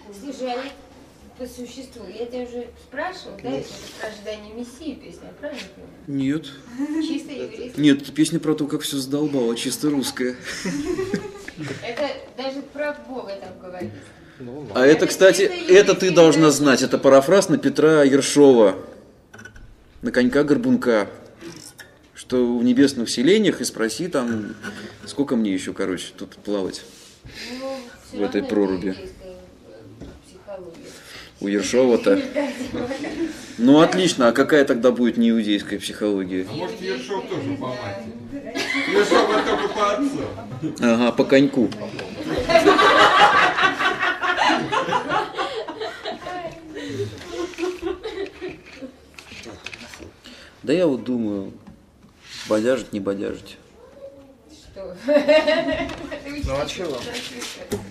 Слушай, а по существу, я тебя уже спрашивала, да, это про ожидание Мессии песня, правильно понимаю? Нет. Чисто еврейская? Нет, это песня про то, как все задолбало, чисто русская. Это даже про Бога там говорится. А это, кстати, это ты должна знать. Это парафраз на Петра Ершова, на конька-горбунка. Что в небесных селениях и спроси там, сколько мне еще, короче, тут плавать в этой проруби. У Ершова-то. Ну отлично, а какая тогда будет неиудейская психология? А может, Ершов тоже по матери? Ершов это только по отцу. Ага, по коньку. Да я вот думаю, бодяжить, не бодяжить. Что? Ну а чего?